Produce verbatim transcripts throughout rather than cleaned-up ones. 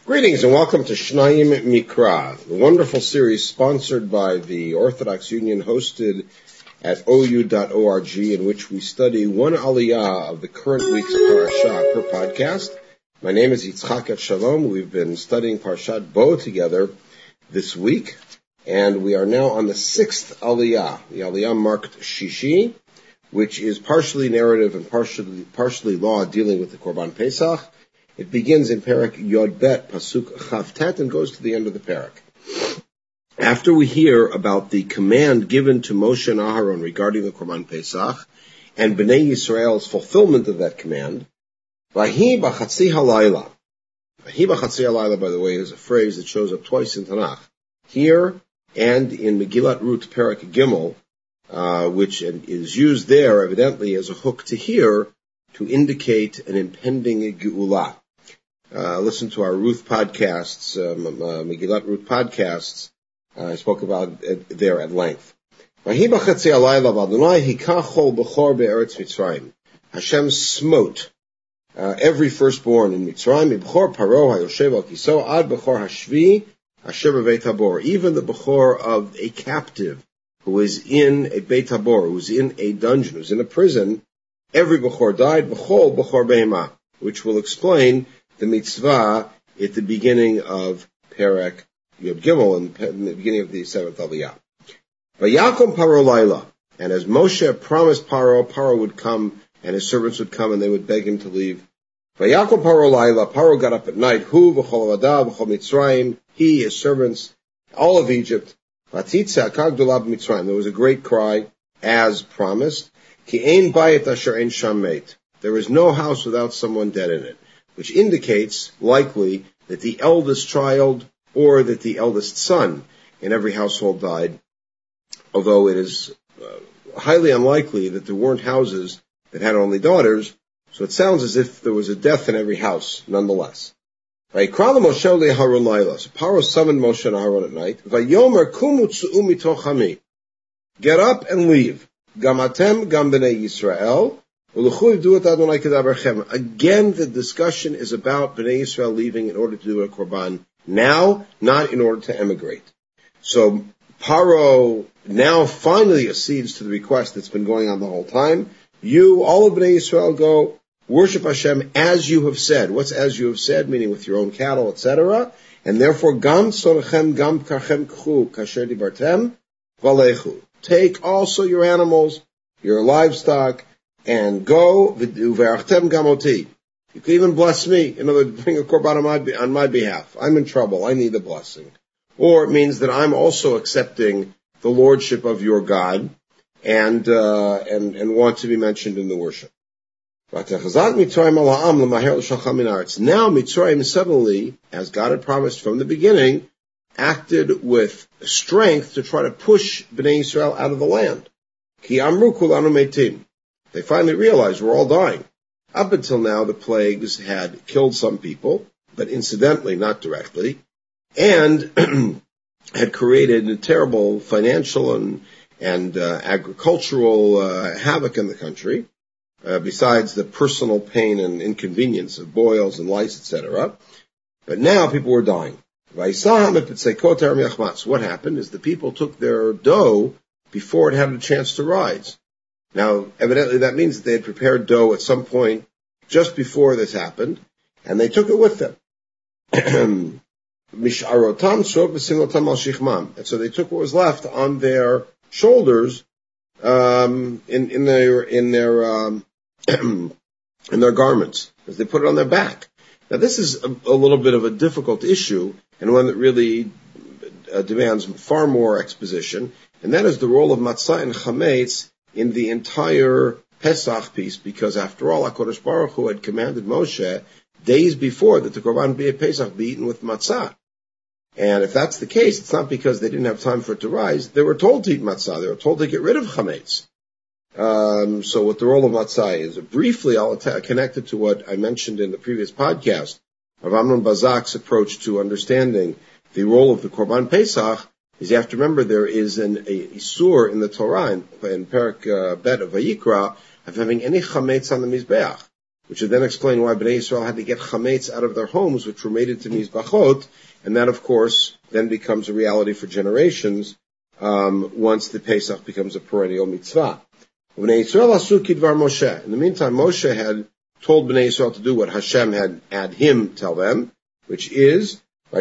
Greetings and welcome to Shnayim Mikra, the wonderful series sponsored by the Orthodox Union, hosted at o u dot org, in which we study one aliyah of the current week's parasha per podcast. My name is Yitzchak at Shalom. We've been studying Parashat Bo together this week, and we are now on the sixth aliyah, the aliyah marked Shishi, which is partially narrative and partially, partially law dealing with the Korban Pesach. It begins in Perek Yod Bet, Pasuk Chavtet, and goes to the end of the Perek. After we hear about the command given to Moshe and Aharon regarding the Korban Pesach, and Bnei Yisrael's fulfillment of that command, Vahi b'chatzi halayla. Vahi b'chatzi halayla, by the way, is a phrase that shows up twice in Tanakh. Here, and in Megillat Ruth Perek Gimel, uh, which is used there, evidently, as a hook to here, to indicate an impending Geula. Uh, listen to our Ruth podcasts, um, uh, Megillat Ruth podcasts. Uh, I spoke about it there at length. Hashem smote uh, every firstborn in Mitzrayim, even the Bechor of a captive who is in a Beit Tabor, who is in a dungeon, who is in a prison. Every Bechor died, Bechol Bechor Behema, which will explain the mitzvah at the beginning of Perek Yod Gimel, in the beginning of the seventh Aliyah. Vayakom Paro Laila, and as Moshe promised Paro, Paro would come, and his servants would come, and they would beg him to leave. Vayakom Paro Laila, Paro got up at night, Hu V'chol Avadav V'chol Mitzrayim, he, his servants, all of Egypt. Vatitza Akag Dolav Mitzrayim, there was a great cry, as promised. Ki ein bayit asher ein sham meit. There is no house without someone dead in it, which indicates, likely, that the eldest child or that the eldest son in every household died, although it is uh, highly unlikely that there weren't houses that had only daughters, so it sounds as if there was a death in every house, nonetheless. Vayikra Moshe leHaron Laila. So Paro summoned Moshe and Aharon at night. Vayomer kumu tzu'u mitoch hami. Get up and leave. Gamatem gam b'nei Yisrael. Again, the discussion is about Bnei Yisrael leaving in order to do a korban now, not in order to emigrate. So Paro now finally accedes to the request that's been going on the whole time. You, all of Bnei Yisrael, go worship Hashem as you have said. What's as you have said? Meaning with your own cattle, et cetera. And therefore, gam sonechem gam karchem kchu kasher dibartem valechu. Take also your animals, your livestock, and go, v'arachtem gamoti. You can even bless me. In other words, bring a korban on my, on my behalf. I'm in trouble. I need a blessing. Or it means that I'm also accepting the lordship of your God and, uh, and, and want to be mentioned in the worship. Now Mitzrayim suddenly, as God had promised from the beginning, acted with strength to try to push Bnei Yisrael out of the land. Ki amru kulanu meitim. They finally realized we're all dying. Up until now, the plagues had killed some people, but incidentally, not directly, and had created a terrible financial and, and uh, agricultural uh, havoc in the country, uh, besides the personal pain and inconvenience of boils and lice, et cetera. But now people were dying. What happened is the people took their dough before it had a chance to rise. Now, evidently that means that they had prepared dough at some point just before this happened, and they took it with them. And so they took what was left on their shoulders, um, in, in their, in their, um, in their garments, as they put it on their back. Now this is a, a little bit of a difficult issue, and one that really uh, demands far more exposition, and that is the role of matzah and chametz in the entire Pesach piece, because after all, HaKadosh Baruch Hu had commanded Moshe days before that the Korban be a Pesach be eaten with matzah. And if that's the case, it's not because they didn't have time for it to rise. They were told to eat matzah. They were told to get rid of chametz. Um, so what the role of matzah is, briefly I'll att- connect it to what I mentioned in the previous podcast of Amnon Bazak's approach to understanding the role of the Korban Pesach. Is you have to remember there is an a isur in the Torah in, in Perek uh, Bet of Vayikra of having any chametz on the mizbeach. which would then explain why Bnei Yisrael had to get chametz out of their homes, which were made into mizbachot, and that, of course, then becomes a reality for generations um, once the Pesach becomes a perennial mitzvah. Bnei Yisrael asu kidvar Moshe. In the meantime, Moshe had told Bnei Yisrael to do what Hashem had had him tell them, which is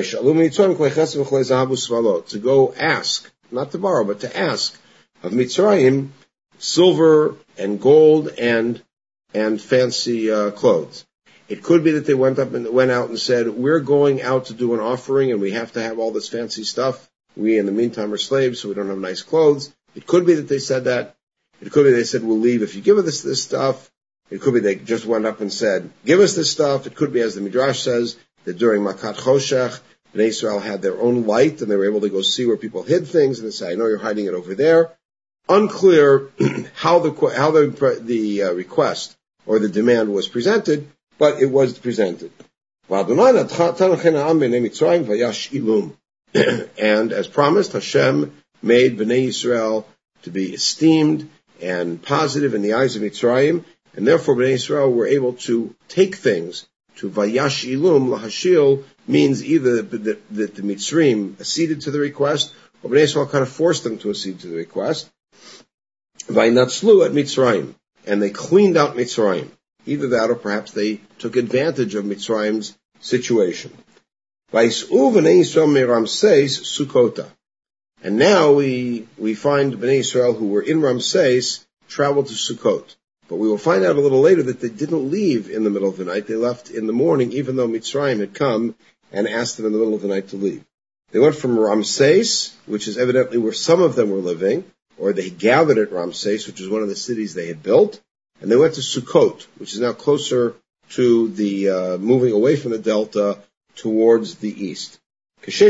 to go ask, not to borrow, but to ask of Mitzrayim silver and gold and and fancy uh, clothes. It could be that they went up and went out and said, "We're going out to do an offering, and we have to have all this fancy stuff. We, in the meantime, are slaves, so we don't have nice clothes." It could be that they said that. It could be they said, "We'll leave if you give us this stuff." It could be they just went up and said, "Give us this stuff." It could be, as the Midrash says, that during Makat Choshech, Bnei Israel had their own light, and they were able to go see where people hid things, and they say, "I know you're hiding it over there." Unclear how the how the the uh, request or the demand was presented, but it was presented. And as promised, Hashem made Bnei Israel to be esteemed and positive in the eyes of Mitzrayim, and therefore Bnei Israel were able to take things to Vayash Ilum. Lahashil means either that, that the Mitzrayim acceded to the request, or Bnei Israel kind of forced them to accede to the request. Vainatzlu at Mitzrayim, and they cleaned out Mitzrayim. Either that, or perhaps they took advantage of Mitzrayim's situation. Vais'u Bnei Yisrael meRamses Sukkota. And now we we find Bnei Israel who were in Ramses traveled to Sukkot. But we will find out a little later that they didn't leave in the middle of the night. They left in the morning, even though Mitzrayim had come and asked them in the middle of the night to leave. They went from Ramses, which is evidently where some of them were living, or they gathered at Ramses, which is one of the cities they had built, and they went to Sukkot, which is now closer to the uh, moving away from the delta towards the east. We say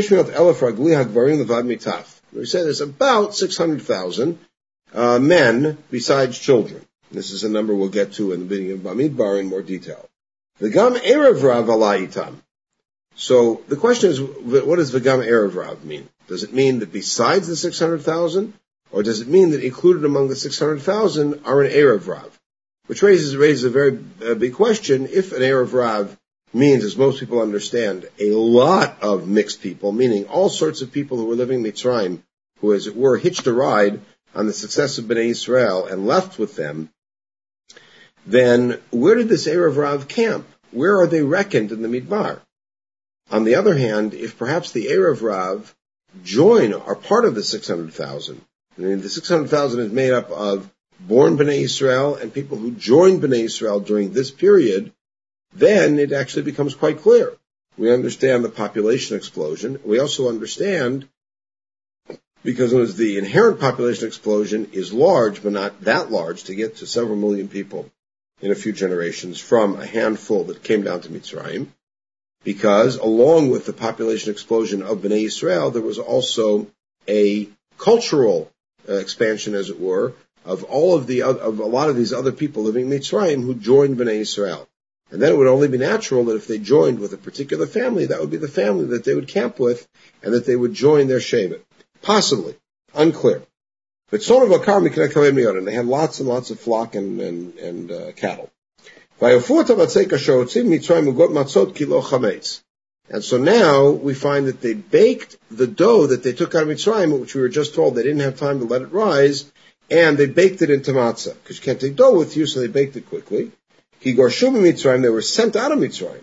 there's about six hundred thousand uh, men besides children. This is a number we'll get to in the beginning of Bamidbar in more detail. V'gam erev rav alayitam. So the question is, what does V'gam erev rav mean? Does it mean that besides the six hundred thousand, or does it mean that included among the six hundred thousand are an erev rav? Which raises raises a very uh, big question. If an erev rav means, as most people understand, a lot of mixed people, meaning all sorts of people who were living in Mitzrayim, who, as it were, hitched a ride on the success of Bnei Israel and left with them, then where did this Erev Rav camp? Where are they reckoned in the Midbar? On the other hand, if perhaps the Erev Rav join, are part of the six hundred thousand, I mean, the six hundred thousand is made up of born Bnei Israel and people who joined Bnei Israel during this period, then it actually becomes quite clear. We understand the population explosion. We also understand, because it was the inherent population explosion is large, but not that large, to get to several million people in a few generations from a handful that came down to Mitzrayim, because along with the population explosion of Bnei Israel, there was also a cultural uh, expansion, as it were, of all of the of a lot of these other people living in Mitzrayim who joined Bnei Israel. And then it would only be natural that if they joined with a particular family, that would be the family that they would camp with, and that they would join their Shevet. Possibly. Unclear. But Son of Akar Mikneh Kaved Miyod, and they had lots and lots of flock and, and, and uh, cattle. And so now we find that they baked the dough that they took out of Mitzrayim, which we were just told they didn't have time to let it rise, and they baked it into matzah, because you can't take dough with you, so they baked it quickly. They were sent out of Mitzrayim.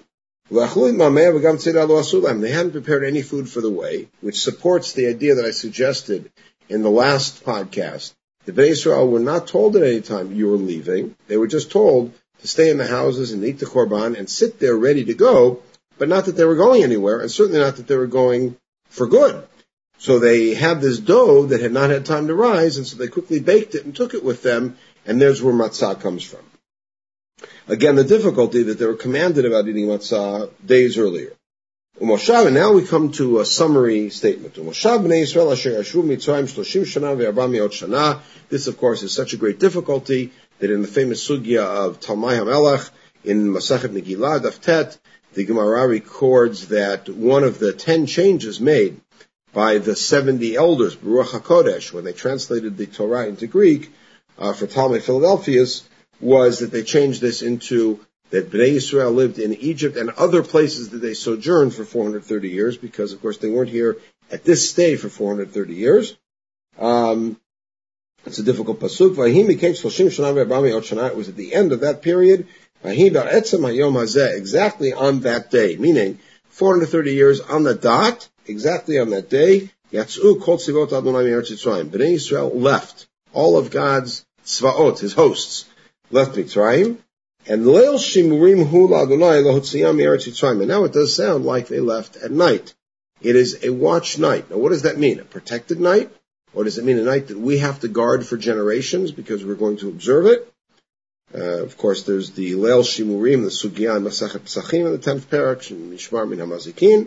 They hadn't prepared any food for the way, which supports the idea that I suggested in the last podcast. The Bnei Israel were not told at any time you were leaving. They were just told to stay in the houses and eat the korban and sit there ready to go, but not that they were going anywhere, and certainly not that they were going for good. So they had this dough that had not had time to rise, and so they quickly baked it and took it with them, and there's where matzah comes from. Again, the difficulty that they were commanded about eating matzah days earlier. Umoshav, and now we come to a summary statement. Umoshav b'nei Yisrael asher yashvu Mitzrayim shloshim shana ve'arba me'ot shana. This, of course, is such a great difficulty that in the famous sugya of Talmai HaMelech, in Masachet Megillah, Daf Tet, the Gemara records that one of the ten changes made by the seventy elders, Baruch HaKodesh, when they translated the Torah into Greek, uh, for Talmai Philadelphia's, was that they changed this into that Bnei Yisrael lived in Egypt and other places that they sojourned for four hundred thirty years, because of course they weren't here at this stay for four hundred thirty years. Um, it's a difficult pasuk. Vayhi miketz shloshim shana ve'arba me'ot shana. It was at the end of that period. Vayhi ba'etzem hayom hazeh, exactly on that day, meaning four hundred thirty years on the dot, exactly on that day. Yatzu kol tzivot Adonai me'eretz Yitzrayim. Bnei Yisrael left. All of God's tzvaot, his hosts, left Mitzrayim. And leil shimurim hu la'Adonai lohotziyam me'eretz Yitzrayim. And now it does sound like they left at night. It is a watch night. Now what does that mean? A protected night? Or does it mean a night that we have to guard for generations because we're going to observe it? Uh, of course, there's the leil shimurim, the sugya in Masechet Pesachim in the tenth parak, Mishmar min hamazikin.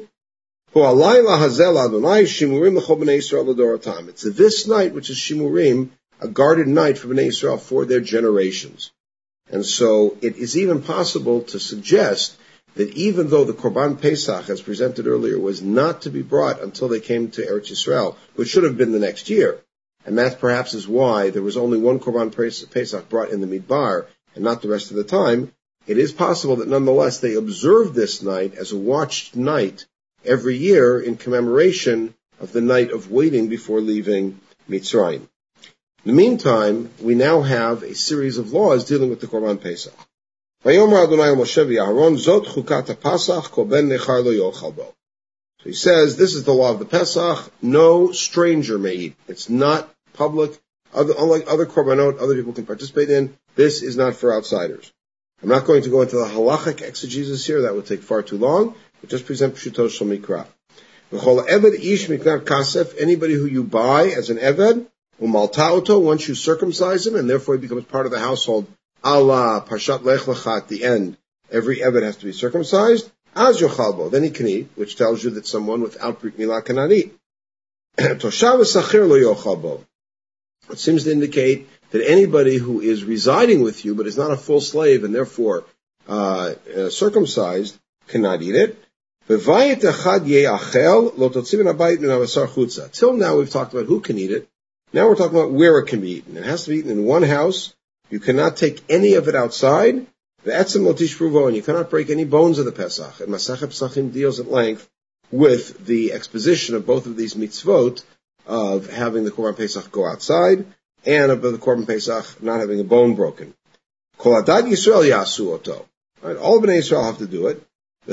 It's this night, which is Shimurim, a guarded night for Bnei Yisrael for their generations. And so it is even possible to suggest that even though the Korban Pesach, as presented earlier, was not to be brought until they came to Eretz Yisrael, which should have been the next year, and that perhaps is why there was only one Korban Pesach brought in the Midbar and not the rest of the time, it is possible that nonetheless they observed this night as a watched night every year in commemoration of the night of waiting before leaving Mitzrayim. In the meantime, we now have a series of laws dealing with the Korban Pesach. So he says, this is the law of the Pesach, no stranger may eat. It's not public, other, unlike other Korbanot, other people can participate in. This is not for outsiders. I'm not going to go into the halachic exegesis here, that would take far too long. But just present Pshuto Shel Mikra. V'chol eved ish miknar kasef, anybody who you buy as an eved, umalta oto, once you circumcise him, and therefore he becomes part of the household, Allah, Parshat Lech Lecha, at the end, every eved has to be circumcised, az yochalbo, then he can eat, which tells you that someone without Brit Milah cannot eat. Toshav v'sachir lo yochalbo. It seems to indicate that anybody who is residing with you, but is not a full slave, and therefore uh, uh circumcised, cannot eat it. Till now we've talked about who can eat it. Now we're talking about where it can be eaten. It has to be eaten in one house. You cannot take any of it outside. And you cannot break any bones of the Pesach. And Masechet Pesachim deals at length with the exposition of both of these mitzvot of having the Korban Pesach go outside and of the Korban Pesach not having a bone broken. Kol Adad Yisrael yasu oto. Right, all of Bnei Yisrael have to do it. So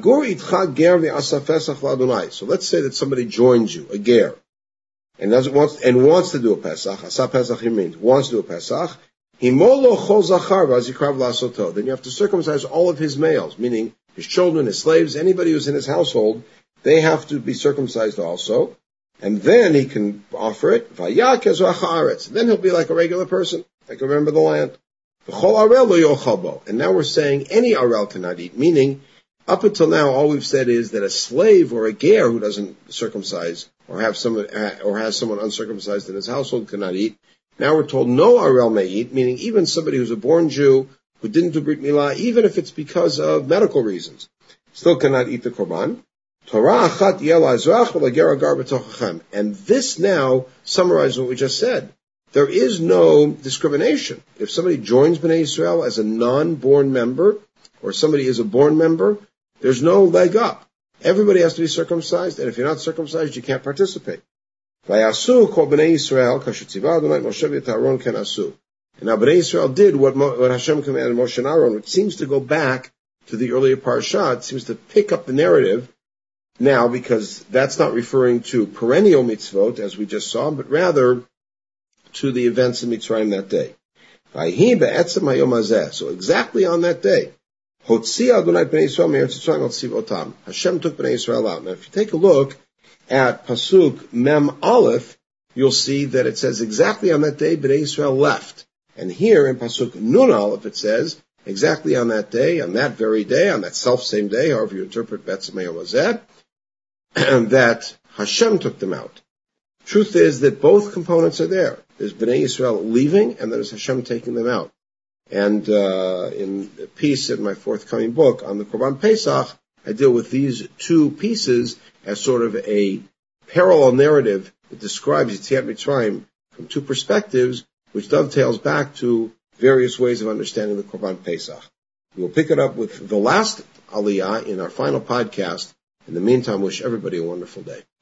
let's say that somebody joins you, a ger, and doesn't want and wants to do a Pesach. Asa Pesach means wants to do a Pesach. Then you have to circumcise all of his males, meaning his children, his slaves, anybody who's in his household. They have to be circumcised also, and then he can offer it. Then he'll be like a regular person, like a member of the land. And now we're saying any arel cannot eat, meaning up until now all we've said is that a slave or a ger who doesn't circumcise or have someone or has someone uncircumcised in his household cannot eat. Now we're told no arel may eat, meaning even somebody who's a born Jew who didn't do Brit Milah, even if it's because of medical reasons, still cannot eat the Korban. And this now summarizes what we just said. There is no discrimination. If somebody joins Bnei Yisrael as a non-born member, or somebody is a born member, there's no leg up. Everybody has to be circumcised, and if you're not circumcised, you can't participate. Vayasu kol Bnei Yisrael kashetziva Adonai Moshe v'Aaron ken asu. And now Bnei Yisrael did what, what Hashem commanded Moshe and Aaron, which seems to go back to the earlier parasha. It seems to pick up the narrative now, because that's not referring to perennial mitzvot, as we just saw, but rather to the events in Mitzrayim that day. So exactly on that day, Hashem took Bnei Yisrael out. Now if you take a look at Pasuk Mem Aleph, you'll see that it says exactly on that day Bnei Yisrael left. And here in Pasuk Nun Aleph it says exactly on that day, on that very day, on that self-same day, however you interpret Betzim Hayom Hazeh, that Hashem took them out. Truth is that both components are there. There's Bnei Yisrael leaving, and there's Hashem taking them out. And uh, in a piece in my forthcoming book on the Korban Pesach, I deal with these two pieces as sort of a parallel narrative that describes Yetziat Mitzrayim from two perspectives, which dovetails back to various ways of understanding the Korban Pesach. We'll pick it up with the last aliyah in our final podcast. In the meantime, wish everybody a wonderful day.